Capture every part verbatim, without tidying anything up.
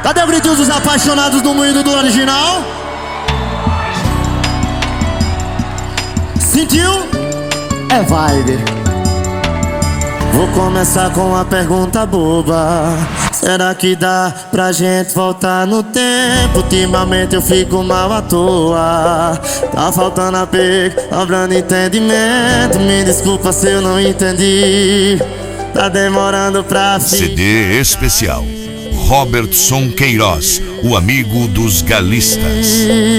Cadê o gritinho dos apaixonados do moído do original? Sentiu? É vibe. Vou começar com uma pergunta boba. Será que dá pra gente voltar no tempo? Ultimamente eu fico mal à toa. Tá faltando apego, sobrando entendimento. Me desculpa se eu não entendi. Tá demorando pra fim. C D especial Robertson Queiroz, o amigo dos galistas.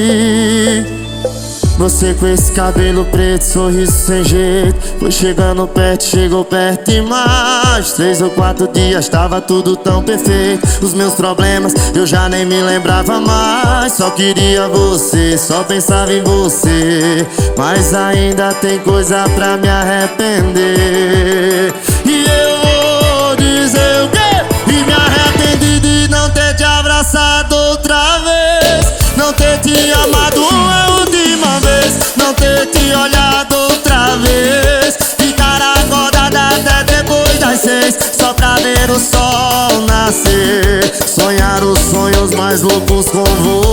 Você com esse cabelo preto, sorriso sem jeito. Foi chegando perto, chegou perto e mais. Três ou quatro dias, tava tudo tão perfeito. Os meus problemas, eu já nem me lembrava mais. Só queria você, só pensava em você. Mas ainda tem coisa pra me arrepender. E eu vou dizer o quê? E me arrependi de não ter te abraçado outra vez. Não ter te amado uma última vez. Não ter te olhado outra vez. Ficar acordada até depois das seis, só pra ver o sol nascer. Sonhar os sonhos mais loucos com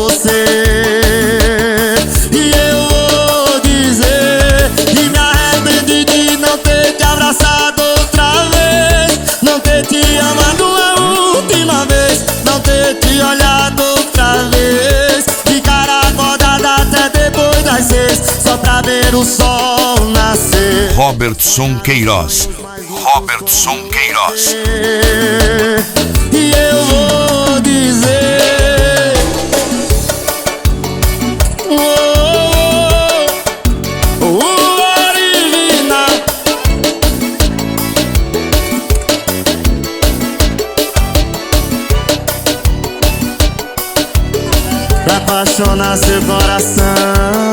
você. E eu vou dizer, e me arrependi de não ter te abraçado outra vez. Não ter te amado a última vez. Não ter te olhado outra vez. Ficar acordada até depois das seis, só pra ver o sol nascer. Robertson Queiroz, Robertson Queiroz. E eu vou dizer, oh, oh, oh, original. Pra apaixonar seu coração.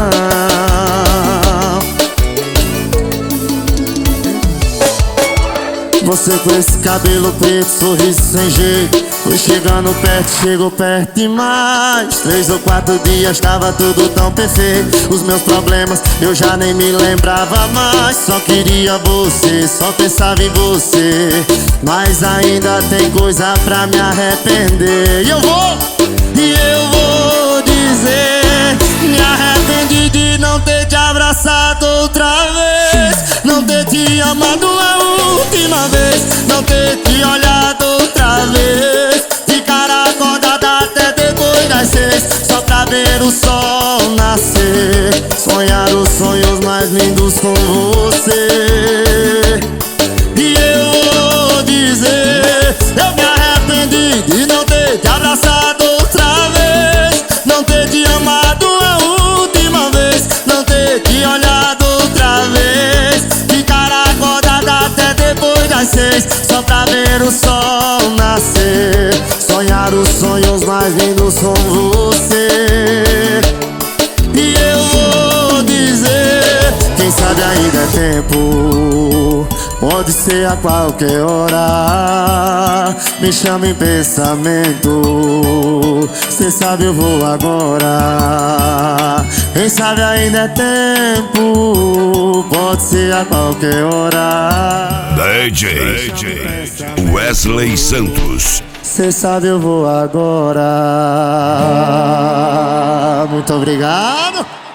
Você com esse cabelo preto, sorriso sem jeito. Foi chegando perto, chegou perto e mais. Três ou quatro dias, tava tudo tão perfeito. Os meus problemas, eu já nem me lembrava mais. Só queria você, só pensava em você. Mas ainda tem coisa pra me arrepender. E eu vou, e eu vou dizer, me arrependi de não ter te abraçado outra vez. Não ter te amado a última vez. Não ter te olhado outra vez. Ficar acordada até depois das seis, só pra ver o sol nascer. Sonhar os sonhos mais lindos com você. E eu vou dizer, eu me arrependi de não ter te abraçado outra vez. Não ter te amado a última vez. Não ter te olhado outra vez. Ficar acordada até depois das seis, só pra ver o sol nascer. Sonhar os sonhos mais lindos com você. E eu vou dizer, quem sabe ainda é tempo. Pode ser a qualquer hora. Me chama em pensamento. Cê sabe eu vou agora. Quem sabe ainda é tempo. Pode ser a qualquer hora. D J Wesley Santos. Cê sabe eu vou agora. Muito obrigado.